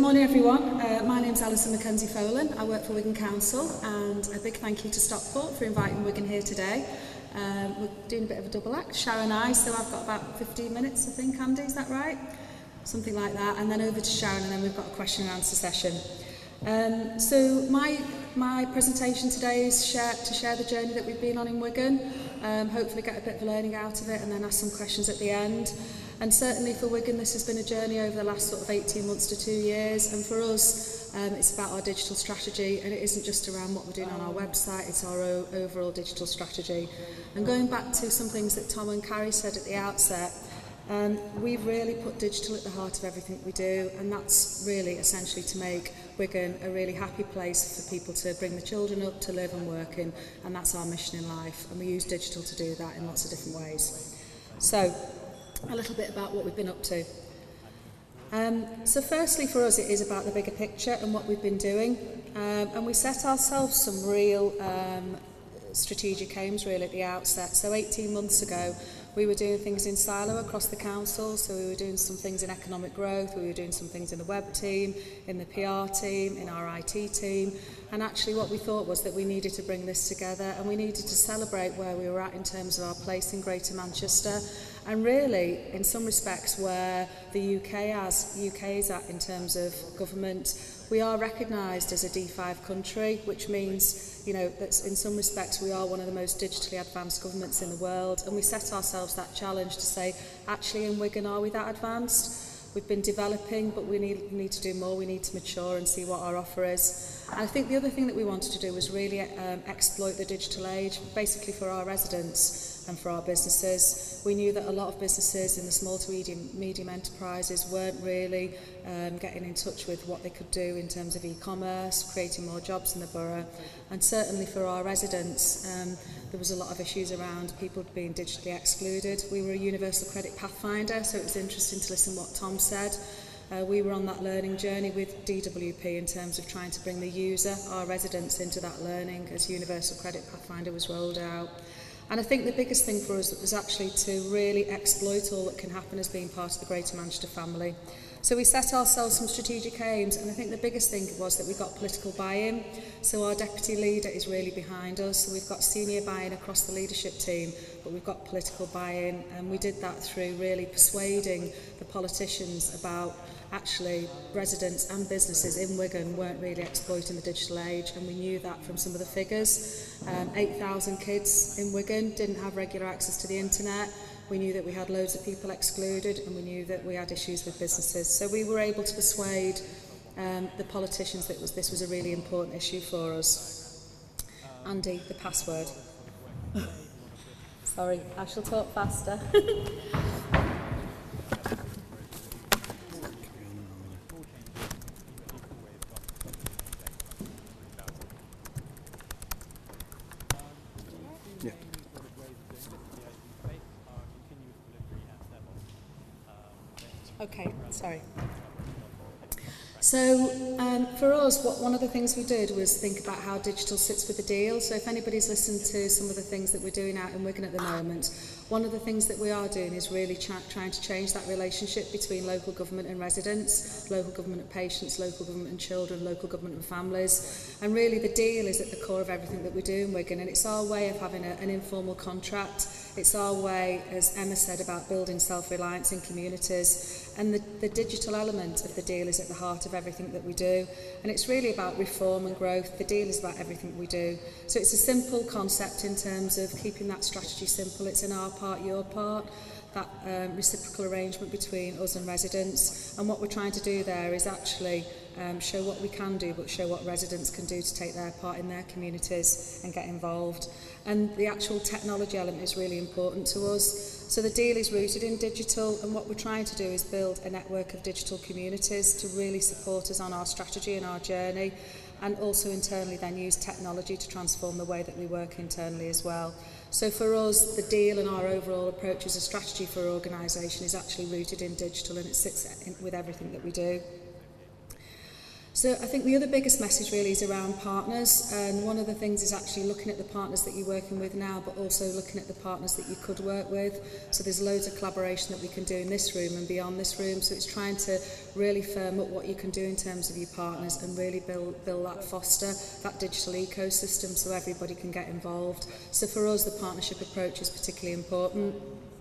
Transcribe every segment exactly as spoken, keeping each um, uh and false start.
morning everyone, uh, my name's Alison Mackenzie Folan, I work for Wigan Council, and a big thank you to Stockport for inviting Wigan here today. Um, we're doing a bit of a double act, Sharon and I, so I've got about fifteen minutes I think, Andy, is that right? Something like that, and then over to Sharon, and then we've got a question and answer session. Um, so my my presentation today is share, to share the journey that we've been on in Wigan, um, hopefully get a bit of learning out of it and then ask some questions at the end. And certainly for Wigan this has been a journey over the last sort of eighteen months to two years, and for us um, it's about our digital strategy, and it isn't just around what we're doing on our website, it's our o overall digital strategy. And going back to some things that Tom and Carrie said at the outset, Um, we've really put digital at the heart of everything we do, and that's really essentially to make Wigan a really happy place for people to bring the children up, to live and work in, and that's our mission in life, and we use digital to do that in lots of different ways. So, a little bit about what we've been up to. Um, so firstly for us it is about the bigger picture and what we've been doing, um, and we set ourselves some real um, strategic aims really at the outset. So eighteen months ago we were doing things in silo across the council, so we were doing some things in economic growth, we were doing some things in the web team, in the P R team, in our I T team, and actually what we thought was that we needed to bring this together and we needed to celebrate where we were at in terms of our place in Greater Manchester, and really in some respects where the U K, as, U K is at in terms of government. We are recognised as a D five country, which means, you know, that in some respects we are one of the most digitally advanced governments in the world, and we set ourselves that challenge to say, actually in Wigan, are we that advanced? We've been developing, but we need, need to do more, we need to mature and see what our offer is. And I think the other thing that we wanted to do was really um, exploit the digital age, basically for our residents and for our businesses. We knew that a lot of businesses in the small to medium, medium enterprises weren't really um, getting in touch with what they could do in terms of e-commerce, creating more jobs in the borough, and certainly for our residents um, there was a lot of issues around people being digitally excluded. We were a universal credit pathfinder, so it was interesting to listen to what Tom said. Uh, we were on that learning journey with D W P in terms of trying to bring the user, our residents, into that learning as Universal Credit Pathfinder was rolled out. And I think the biggest thing for us was actually to really exploit all that can happen as being part of the Greater Manchester family. So we set ourselves some strategic aims, and I think the biggest thing was that we got political buy-in. So our deputy leader is really behind us, so we've got senior buy-in across the leadership team, but we've got political buy-in, and we did that through really persuading the politicians about actually residents and businesses in Wigan weren't really exploiting the digital age, and we knew that from some of the figures. Um, eight thousand kids in Wigan didn't have regular access to the internet. We knew that we had loads of people excluded, and we knew that we had issues with businesses. So we were able to persuade um, the politicians that was, this was a really important issue for us. Andy, the password. Sorry, I shall talk faster. Okay, sorry. So um, for us, what, one of the things we did was think about how digital sits with the deal. So if anybody's listened to some of the things that we're doing out in Wigan at the moment, one of the things that we are doing is really tra trying to change that relationship between local government and residents, local government and patients, local government and children, local government and families. And really the deal is at the core of everything that we do in Wigan, and it's our way of having a, an informal contract. It's our way, as Emma said, about building self-reliance in communities. And the, the digital element of the deal is at the heart of everything that we do. And it's really about reform and growth. The deal is about everything we do. So it's a simple concept in terms of keeping that strategy simple. It's in our part, your part, that um, reciprocal arrangement between us and residents. And what we're trying to do there is actually um, show what we can do, but show what residents can do to take their part in their communities and get involved. And the actual technology element is really important to us. So the deal is rooted in digital, and what we're trying to do is build a network of digital communities to really support us on our strategy and our journey, and also internally then use technology to transform the way that we work internally as well. So for us, the deal and our overall approach as a strategy for our organisation is actually rooted in digital, and it sits in, with everything that we do. So I think the other biggest message really is around partners, and one of the things is actually looking at the partners that you're working with now, but also looking at the partners that you could work with. So there's loads of collaboration that we can do in this room and beyond this room, so it's trying to really firm up what you can do in terms of your partners and really build, build that, foster that digital ecosystem so everybody can get involved. So for us the partnership approach is particularly important.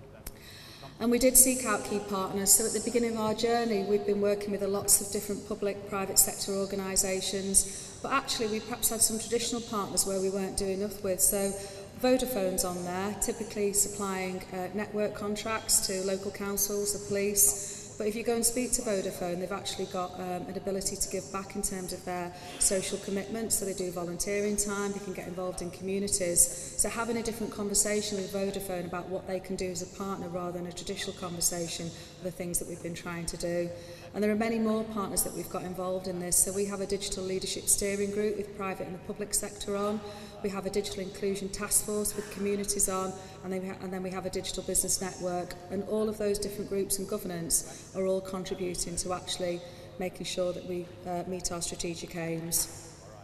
And we did seek out key partners. So at the beginning of our journey, we've been working with lots of different public, private sector organisations, but actually we perhaps had some traditional partners where we weren't doing enough with. So Vodafone's on there, typically supplying uh, network contracts to local councils, the police. But if you go and speak to Vodafone, they've actually got um, an ability to give back in terms of their social commitment. So they do volunteering time, they can get involved in communities. So having a different conversation with Vodafone about what they can do as a partner rather than a traditional conversation are the things that we've been trying to do. And there are many more partners that we've got involved in this. So we have a digital leadership steering group with private and the public sector on. We have a digital inclusion task force with communities on, and then, we ha and then we have a digital business network. And all of those different groups and governance are all contributing to actually making sure that we uh, meet our strategic aims.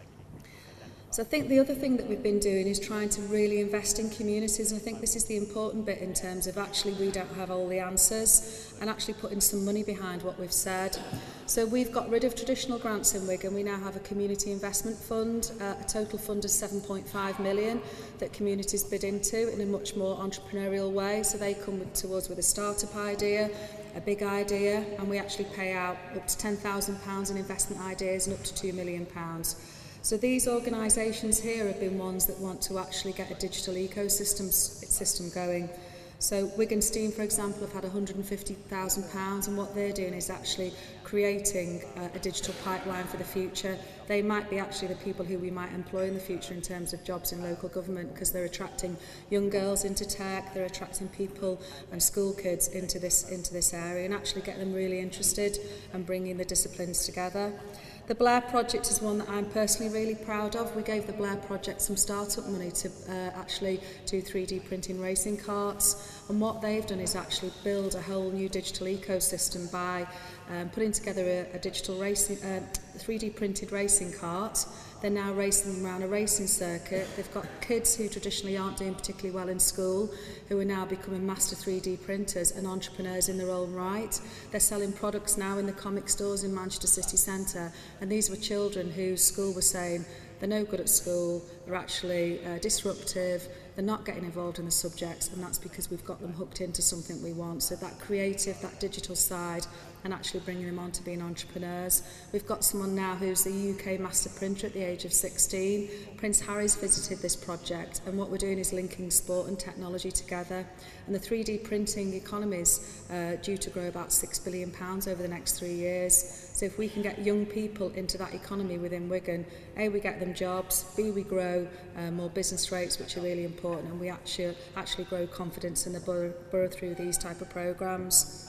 So I think the other thing that we've been doing is trying to really invest in communities, and I think this is the important bit in terms of actually we don't have all the answers and actually putting some money behind what we've said. So we've got rid of traditional grants in Wigan. We now have a community investment fund, uh, a total fund of seven point five million that communities bid into in a much more entrepreneurial way. So they come to us with a startup idea, a big idea, and we actually pay out up to ten thousand pounds in investment ideas and up to two million pounds. So these organisations here have been ones that want to actually get a digital ecosystem system going. So Wigan Steam, for example, have had one hundred and fifty thousand pounds, and what they're doing is actually creating uh, a digital pipeline for the future. They might be actually the people who we might employ in the future in terms of jobs in local government, because they're attracting young girls into tech, they're attracting people and school kids into this, into this area, and actually get them really interested and bringing the disciplines together. The Blair Project is one that I'm personally really proud of. We gave the Blair Project some startup money to uh, actually do three D printing racing carts, and what they've done is actually build a whole new digital ecosystem by um, putting together a, a digital racing, uh, three D printed racing cart. They're now racing them around a racing circuit. They've got kids who traditionally aren't doing particularly well in school, who are now becoming master three D printers and entrepreneurs in their own right. They're selling products now in the comic stores in Manchester City Centre, and these were children whose school was saying they're no good at school, they're actually uh, disruptive, they're not getting involved in the subjects, and that's because we've got them hooked into something we want. So that creative, that digital side, and actually bringing them on to being entrepreneurs. We've got someone now who's the U K master printer at the age of sixteen. Prince Harry's visited this project, and what we're doing is linking sport and technology together. And the three D printing economy is uh, due to grow about six billion pounds over the next three years. So if we can get young people into that economy within Wigan, A, we get them jobs, B, we grow uh, more business rates, which are really important, and we actually, actually grow confidence in the borough, borough through these type of programmes.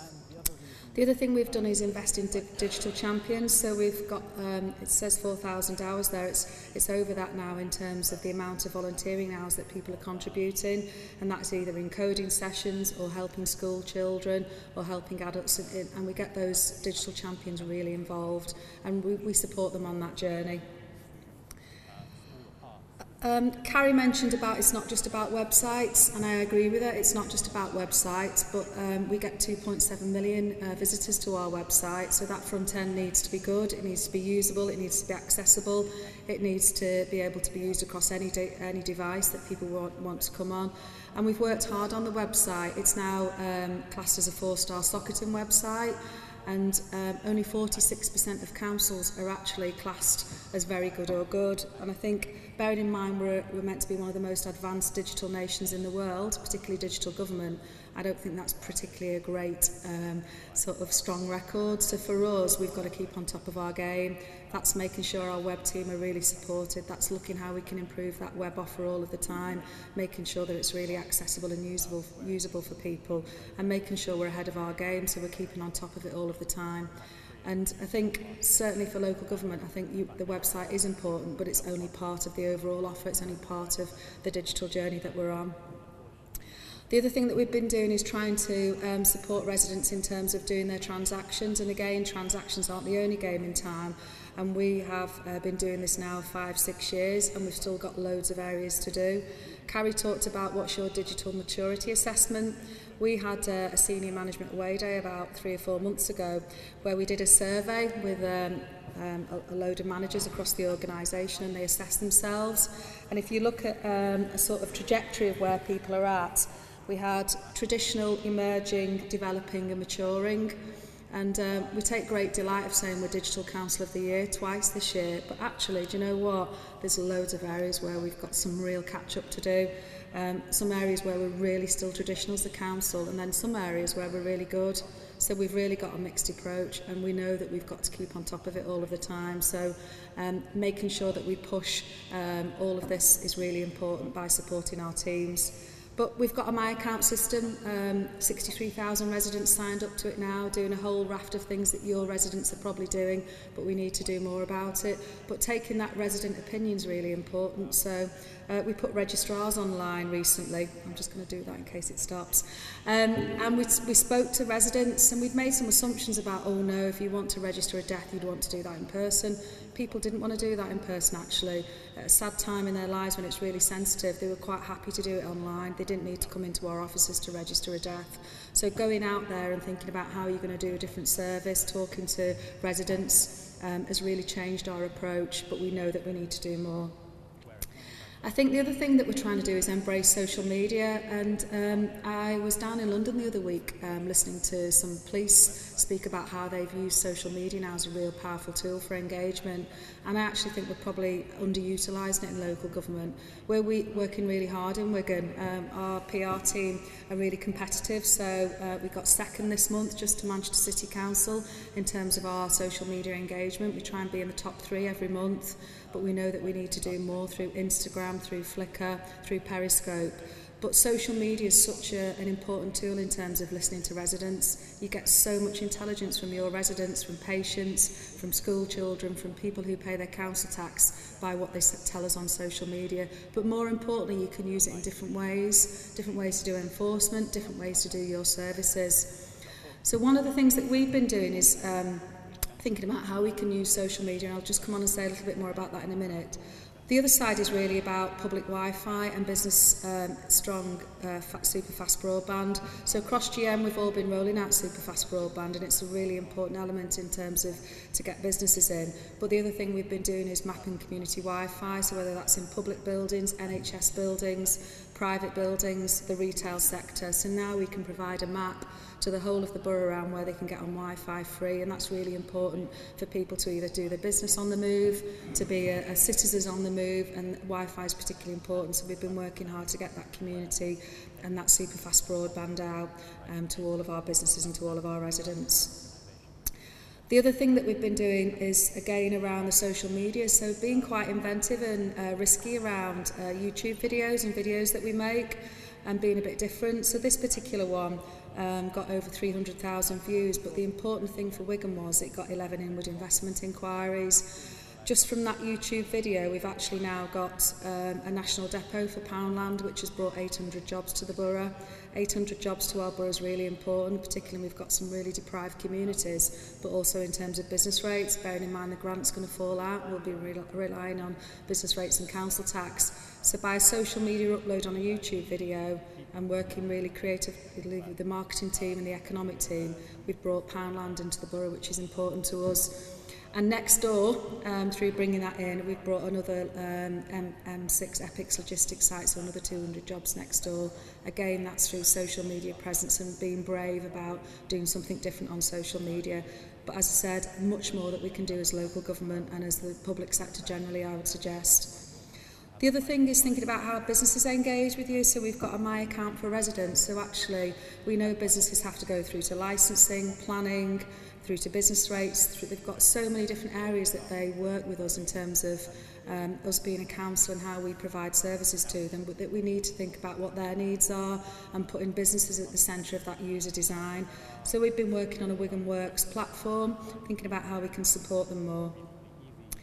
The other thing we've done is invest in di digital champions. So we've got, um, it says four thousand hours there, it's, it's over that now in terms of the amount of volunteering hours that people are contributing, and that's either in coding sessions or helping school children or helping adults, in, and we get those digital champions really involved, and we, we support them on that journey. Um, Carrie mentioned about it's not just about websites, and I agree with her. It's not just about websites, but um, we get two point seven million uh, visitors to our website, so that front end needs to be good, it needs to be usable, it needs to be accessible, it needs to be able to be used across any, de any device that people want, want to come on. And we've worked hard on the website. It's now um, classed as a four-star Socketing website, and um, only forty-six percent of councils are actually classed as very good or good. And I think, bearing in mind we're, we're meant to be one of the most advanced digital nations in the world, particularly digital government, I don't think that's particularly a great um, sort of strong record. So for us, we've got to keep on top of our game. That's making sure our web team are really supported. That's looking how we can improve that web offer all of the time, making sure that it's really accessible and usable, usable for people, and making sure we're ahead of our game, so we're keeping on top of it all of the time. And I think certainly for local government, I think you, the website is important, but it's only part of the overall offer. It's only part of the digital journey that we're on. The other thing that we've been doing is trying to um, support residents in terms of doing their transactions, and again, transactions aren't the only game in town, and we have uh, been doing this now five, six years, and we've still got loads of areas to do. Carrie talked about what's your digital maturity assessment. We had uh, a senior management away day about three or four months ago where we did a survey with um, um, a, a load of managers across the organisation, and they assessed themselves. And if you look at um, a sort of trajectory of where people are at, we had traditional, emerging, developing and maturing. And um, we take great delight of saying we're Digital Council of the Year twice this year. But actually, do you know what? There's loads of areas where we've got some real catch-up to do. Um, some areas where we're really still traditional as a council, and then some areas where we're really good. So we've really got a mixed approach, and we know that we've got to keep on top of it all of the time. So um, making sure that we push um, all of this is really important by supporting our teams. But we've got a My Account system, um, sixty-three thousand residents signed up to it now, doing a whole raft of things that your residents are probably doing, but we need to do more about it. But taking that resident opinion is really important. So uh, we put registrars online recently. I'm just going to do that in case it stops. Um, and we, we spoke to residents, and we'd made some assumptions about, oh no, if you want to register a death, you'd want to do that in person. People didn't want to do that in person, actually. At a sad time in their lives when it's really sensitive, they were quite happy to do it online. They didn't need to come into our offices to register a death. So going out there and thinking about how you're going to do a different service, talking to residents, um, has really changed our approach, but we know that we need to do more. I think the other thing that we're trying to do is embrace social media, and um, I was down in London the other week um, listening to some police speak about how they've used social media now as a real powerful tool for engagement, and I actually think we're probably underutilising it in local government. We're we, working really hard in Wigan. Um, our P R team are really competitive, so uh, we got second this month just to Manchester City Council in terms of our social media engagement. We try and be in the top three every month, but we know that we need to do more through Instagram, through Flickr, through Periscope. But social media is such a, an important tool in terms of listening to residents. You get so much intelligence from your residents, from patients, from school children, from people who pay their council tax by what they tell us on social media. But more importantly, you can use it in different ways, different ways to do enforcement, different ways to do your services. So one of the things that we've been doing is um, thinking about how we can use social media, and I'll just come on and say a little bit more about that in a minute. The other side is really about public Wi-Fi and business um, strong uh, fa super fast broadband. So across G M we've all been rolling out super fast broadband, and it's a really important element in terms of to get businesses in. But the other thing we've been doing is mapping community Wi-Fi, so whether that's in public buildings, N H S buildings, private buildings, the retail sector. So now we can provide a map to the whole of the borough around where they can get on Wi-Fi free, and that's really important for people to either do their business on the move, to be a, a citizens on the move, and Wi-Fi is particularly important. So we've been working hard to get that community and that super fast broadband out um, to all of our businesses and to all of our residents. The other thing that we've been doing is, again, around the social media, so being quite inventive and uh, risky around uh, YouTube videos and videos that we make, and being a bit different. So this particular one um, got over three hundred thousand views, but the important thing for Wigan was it got eleven inward investment inquiries. Just from that YouTube video, we've actually now got um, a national depot for Poundland, which has brought eight hundred jobs to the borough. eight hundred jobs to our borough is really important, particularly we've got some really deprived communities, but also in terms of business rates, bearing in mind the grant's going to fall out, we'll be re relying on business rates and council tax. So by a social media upload on a YouTube video and working really creatively with the marketing team and the economic team, we've brought Poundland into the borough, which is important to us. And next door, um, through bringing that in, we've brought another um, M six Epics logistics site, so another two hundred jobs next door. Again, that's through social media presence and being brave about doing something different on social media. But as I said, much more that we can do as local government and as the public sector generally, I would suggest. The other thing is thinking about how businesses engage with you. So we've got a My Account for residents. So actually, we know businesses have to go through to licensing, planning, through to business rates. Through, they've got so many different areas that they work with us in terms of um, us being a council and how we provide services to them, but that we need to think about what their needs are and putting businesses at the centre of that user design. So we've been working on a Wigan Works platform, thinking about how we can support them more.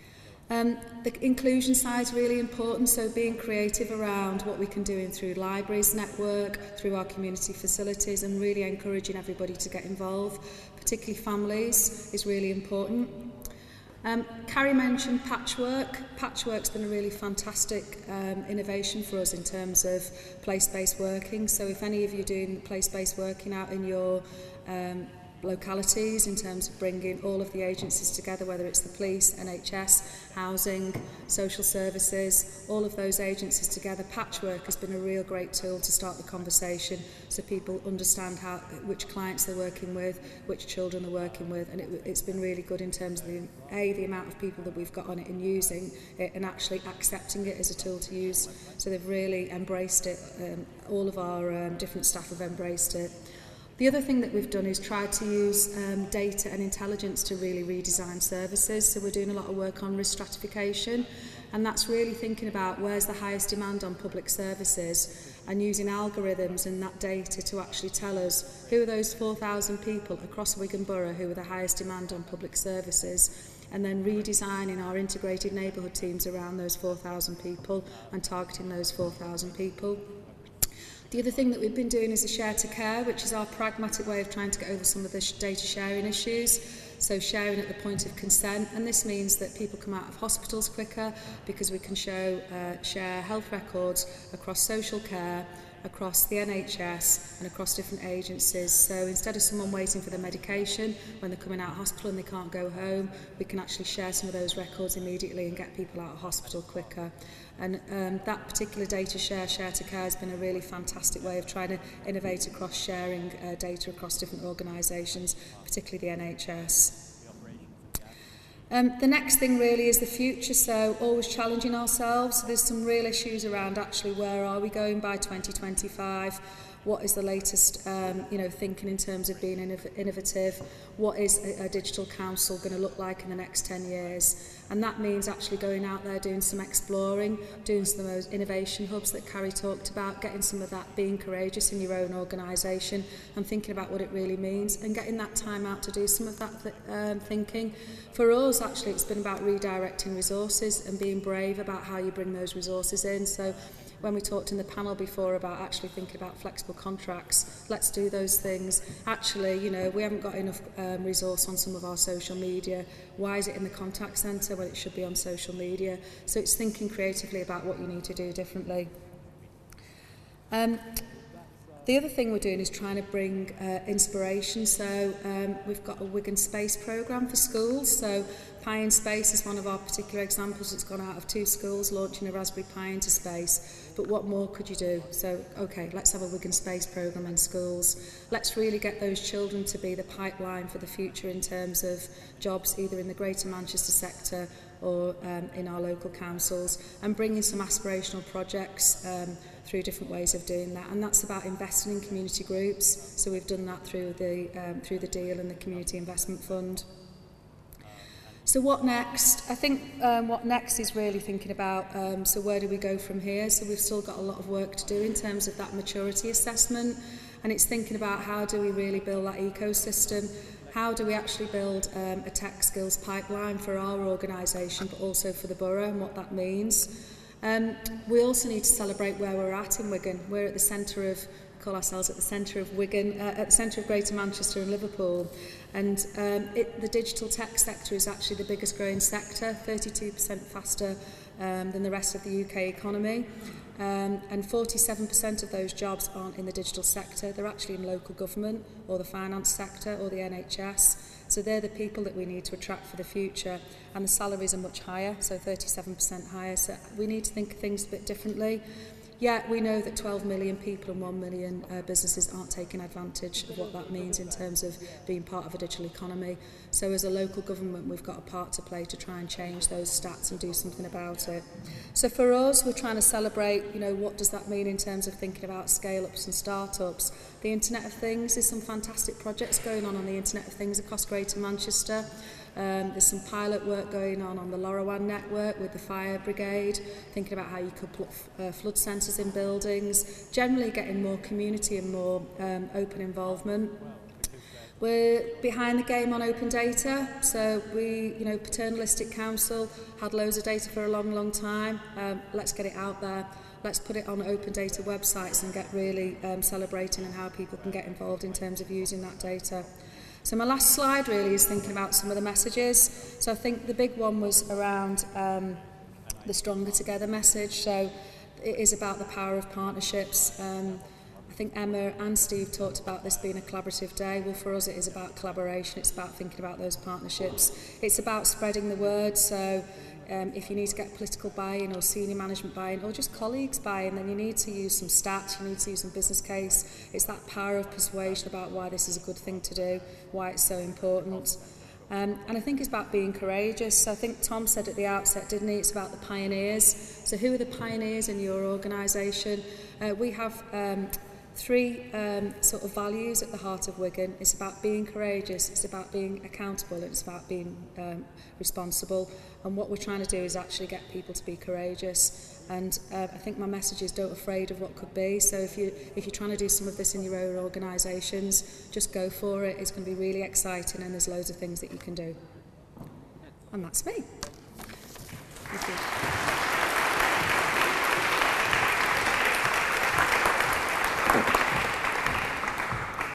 Um, the inclusion side is really important, so being creative around what we can do in through libraries network, through our community facilities, and really encouraging everybody to get involved, particularly families, is really important. Um, Carrie mentioned patchwork. Patchwork's been a really fantastic um, innovation for us in terms of place-based working. So if any of you are doing place-based working out in your um, localities in terms of bringing all of the agencies together, whether it's the police, N H S, housing, social services, all of those agencies together, patchwork has been a real great tool to start the conversation so people understand how, which clients they're working with, which children they're working with, and it, it's been really good in terms of the, A, the amount of people that we've got on it and using it and actually accepting it as a tool to use. So they've really embraced it. Um, all of our um, different staff have embraced it. The other thing that we've done is try to use um, data and intelligence to really redesign services. So we're doing a lot of work on risk stratification, and that's really thinking about where's the highest demand on public services and using algorithms and that data to actually tell us who are those four thousand people across Wigan Borough who are the highest demand on public services, and then redesigning our integrated neighbourhood teams around those four thousand people and targeting those four thousand people. The other thing that we've been doing is a share to care, which is our pragmatic way of trying to get over some of the sh data sharing issues. So sharing at the point of consent, and this means that people come out of hospitals quicker because we can show, uh, share health records across social care, across the N H S and across different agencies. So instead of someone waiting for the medication when they're coming out of hospital and they can't go home, we can actually share some of those records immediately and get people out of hospital quicker. And um, that particular data share, share to care, has been a really fantastic way of trying to innovate across sharing uh, data across different organisations, particularly the N H S. Um, the next thing really is the future, so always challenging ourselves. There's some real issues around actually where are we going by twenty twenty-five, what is the latest um, you know, thinking in terms of being innov innovative, what is a, a digital council going to look like in the next ten years. And that means actually going out there, doing some exploring, doing some of those innovation hubs that Carrie talked about, getting some of that, being courageous in your own organisation and thinking about what it really means and getting that time out to do some of that th um, thinking. For us, actually, it's been about redirecting resources and being brave about how you bring those resources in. So when we talked in the panel before about actually thinking about flexible contracts, let's do those things. Actually, you know, we haven't got enough um, resource on some of our social media. Why is it in the contact centre when it should be on social media? So it's thinking creatively about what you need to do differently. Um, The other thing we're doing is trying to bring uh, inspiration. So um, we've got a Wigan Space programme for schools. So Pi in Space is one of our particular examples. It's gone out of two schools launching a Raspberry Pi into space. But what more could you do? So, okay, let's have a Wigan Space programme in schools. Let's really get those children to be the pipeline for the future in terms of jobs either in the Greater Manchester sector or um, in our local councils, and bringing some aspirational projects um, through different ways of doing that. And that's about investing in community groups. So we've done that through the, um, through the deal and the Community Investment Fund. So what next? I think um, what next is really thinking about, um, so where do we go from here? So we've still got a lot of work to do in terms of that maturity assessment, and it's thinking about how do we really build that ecosystem. How do we actually build um, a tech skills pipeline for our organisation, but also for the borough and what that means? Um, we also need to celebrate where we're at in Wigan. We're at the centre of, we call ourselves at the centre of Wigan, uh, at the centre of Greater Manchester and Liverpool. And um, it, the digital tech sector is actually the biggest growing sector, thirty-two percent faster um, than the rest of the U K economy. Um, and forty-seven percent of those jobs aren't in the digital sector. They're actually in local government or the finance sector or the N H S. So they're the people that we need to attract for the future. And the salaries are much higher, so thirty-seven percent higher. So we need to think of things a bit differently. Yet we know that twelve million people and one million uh, businesses aren't taking advantage of what that means in terms of being part of a digital economy. So as a local government, we've got a part to play to try and change those stats and do something about it. So for us, we're trying to celebrate, you know, what does that mean in terms of thinking about scale-ups and start-ups. The Internet of Things, there's some fantastic projects going on on the Internet of Things across Greater Manchester. Um, there's some pilot work going on on the LoRaWAN network with the fire brigade, thinking about how you could put uh, flood sensors in buildings, generally getting more community and more um, open involvement. We're behind the game on open data, so we, you know, Paternalistic Council had loads of data for a long, long time. Um, let's get it out there. Let's put it on open data websites and get really um, celebrating and how people can get involved in terms of using that data. So my last slide really is thinking about some of the messages. So I think the big one was around um, the Stronger Together message. So it is about the power of partnerships. Um, I think Emma and Steve talked about this being a collaborative day. Well, for us it is about collaboration, it's about thinking about those partnerships. It's about spreading the word, so um, if you need to get political buy-in or senior management buy-in or just colleagues buy-in, then you need to use some stats, you need to use some business case. It's that power of persuasion about why this is a good thing to do, why it's so important. Um, and I think it's about being courageous. So I think Tom said at the outset, didn't he, it's about the pioneers. So who are the pioneers in your organisation? Uh, we have um, three um, sort of values at the heart of Wigan. It's about being courageous, it's about being accountable, and it's about being um, responsible. And what we're trying to do is actually get people to be courageous. And uh, I think my message is don't afraid of what could be. So if, you, if you're trying to do some of this in your own organisations, just go for it. It's going to be really exciting and there's loads of things that you can do. And that's me. Thank you.